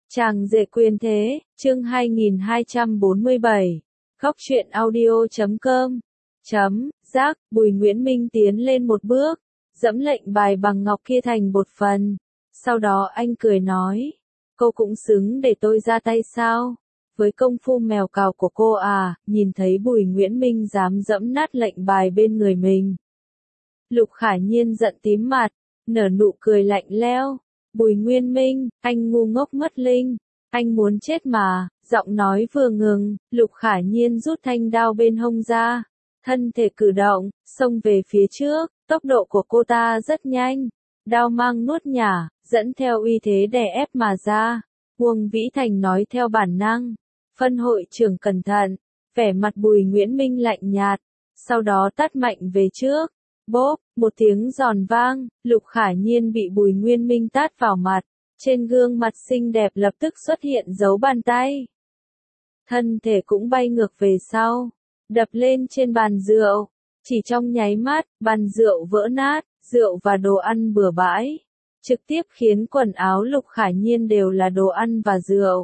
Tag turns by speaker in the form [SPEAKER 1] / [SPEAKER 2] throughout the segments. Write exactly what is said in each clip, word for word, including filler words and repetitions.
[SPEAKER 1] Chàng rể quyền thế, chương hai nghìn hai trăm bốn mươi bảy, góc truyện audio chấm com, chấm, giác, Bùi Nguyễn Minh tiến lên một bước, dẫm lệnh bài bằng ngọc kia thành bột phần. Sau đó anh cười nói, cô cũng xứng để tôi ra tay sao? Với công phu mèo cào của cô à, nhìn thấy Bùi Nguyễn Minh dám dẫm nát lệnh bài bên người mình. Lục Khải Nhiên giận tím mặt, nở nụ cười lạnh lẽo. Bùi Nguyên Minh, anh ngu ngốc mất linh, anh muốn chết mà, giọng nói vừa ngừng, Lục Khải Nhiên rút thanh đao bên hông ra, thân thể cử động, xông về phía trước, tốc độ của cô ta rất nhanh, đao mang nuốt nhả, dẫn theo uy thế đè ép mà ra. Uông Vĩ Thành nói theo bản năng, phân hội trưởng cẩn thận, vẻ mặt Bùi Nguyễn Minh lạnh nhạt, sau đó tát mạnh về trước. Bốp, một tiếng giòn vang, Lục Khải Nhiên bị Bùi Nguyên Minh tát vào mặt, trên gương mặt xinh đẹp lập tức xuất hiện dấu bàn tay. Thân thể cũng bay ngược về sau, đập lên trên bàn rượu, chỉ trong nháy mắt, bàn rượu vỡ nát, rượu và đồ ăn bừa bãi, trực tiếp khiến quần áo Lục Khải Nhiên đều là đồ ăn và rượu.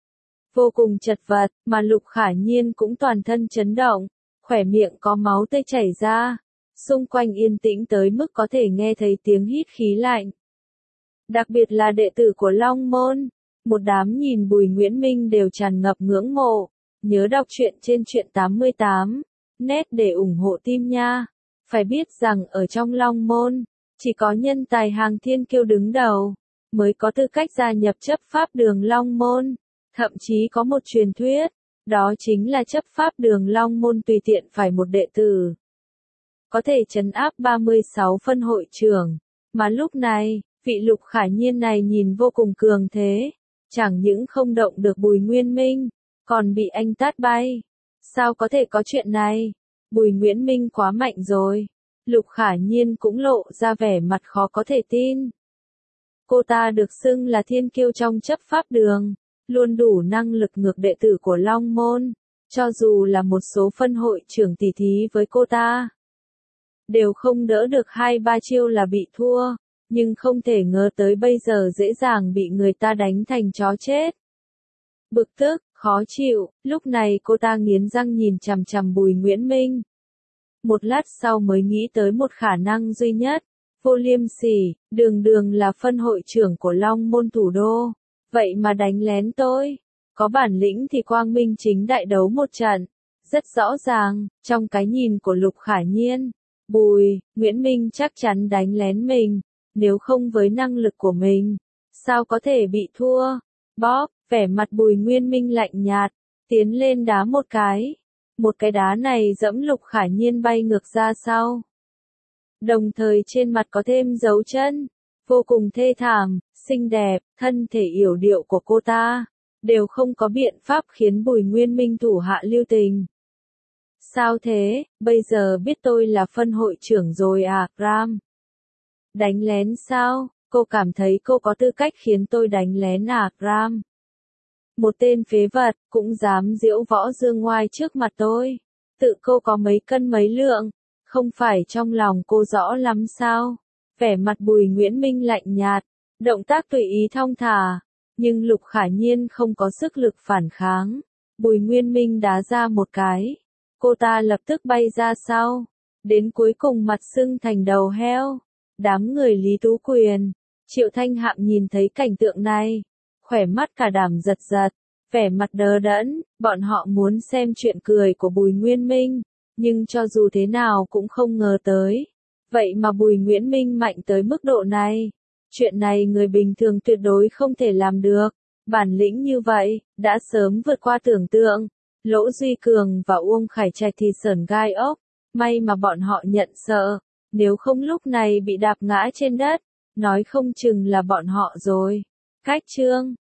[SPEAKER 1] Vô cùng chật vật, mà Lục Khải Nhiên cũng toàn thân chấn động, khỏe miệng có máu tươi chảy ra. Xung quanh yên tĩnh tới mức có thể nghe thấy tiếng hít khí lạnh. Đặc biệt là đệ tử của Long Môn, một đám nhìn Bùi Nguyễn Minh đều tràn ngập ngưỡng mộ. Nhớ đọc truyện trên truyện tám mươi tám, net để ủng hộ team nha. Phải biết rằng ở trong Long Môn, chỉ có nhân tài hàng thiên kiêu đứng đầu, mới có tư cách gia nhập chấp pháp đường Long Môn. Thậm chí có một truyền thuyết, đó chính là chấp pháp đường Long Môn tùy tiện phải một đệ tử có thể trấn áp ba mươi sáu phân hội trưởng, mà lúc này, vị Lục Khải Nhiên này nhìn vô cùng cường thế, chẳng những không động được Bùi Nguyên Minh, còn bị anh tát bay. Sao có thể có chuyện này? Bùi Nguyễn Minh quá mạnh rồi. Lục Khải Nhiên cũng lộ ra vẻ mặt khó có thể tin. Cô ta được xưng là thiên kiêu trong chấp pháp đường, luôn đủ năng lực ngược đệ tử của Long Môn, cho dù là một số phân hội trưởng tỉ thí với cô ta, đều không đỡ được hai ba chiêu là bị thua, nhưng không thể ngờ tới bây giờ dễ dàng bị người ta đánh thành chó chết. Bực tức, khó chịu, lúc này cô ta nghiến răng nhìn chằm chằm Bùi Nguyễn Minh. Một lát sau mới nghĩ tới một khả năng duy nhất, Vô Liêm Sỉ, đường đường là phân hội trưởng của Long Môn thủ đô, vậy mà đánh lén tôi, có bản lĩnh thì quang minh chính đại đấu một trận. Rất rõ ràng, trong cái nhìn của Lục Khải Nhiên, Bùi Nguyễn Minh chắc chắn đánh lén mình, nếu không với năng lực của mình, sao có thể bị thua. Bóp, vẻ mặt Bùi Nguyên Minh lạnh nhạt, tiến lên đá một cái. Một cái đá này dẫm Lục Khải Nhiên bay ngược ra sau. Đồng thời trên mặt có thêm dấu chân, vô cùng thê thảm, xinh đẹp, thân thể yểu điệu của cô ta, đều không có biện pháp khiến Bùi Nguyên Minh thủ hạ lưu tình. Sao thế, bây giờ biết tôi là phân hội trưởng rồi à, Ram? Đánh lén sao, cô cảm thấy cô có tư cách khiến tôi đánh lén à, Ram? Một tên phế vật, cũng dám diễu võ dương ngoai trước mặt tôi. Tự cô có mấy cân mấy lượng, không phải trong lòng cô rõ lắm sao? Vẻ mặt Bùi Nguyễn Minh lạnh nhạt, động tác tùy ý thong thả, nhưng Lục Khải Nhiên không có sức lực phản kháng. Bùi Nguyên Minh đá ra một cái. Cô ta lập tức bay ra sau, đến cuối cùng mặt sưng thành đầu heo. Đám người Lý Tú Quyền, Triệu Thanh Hạm nhìn thấy cảnh tượng này, khỏe mắt cả đảm giật giật, vẻ mặt đờ đẫn, bọn họ muốn xem chuyện cười của Bùi Nguyên Minh, nhưng cho dù thế nào cũng không ngờ tới. Vậy mà Bùi Nguyễn Minh mạnh tới mức độ này, chuyện này người bình thường tuyệt đối không thể làm được, bản lĩnh như vậy, đã sớm vượt qua tưởng tượng. Lỗ Duy Cường và Uông Khải Trạch thì sởn gai ốc, may mà bọn họ nhận sợ, nếu không lúc này bị đạp ngã trên đất, nói không chừng là bọn họ rồi. Cách chương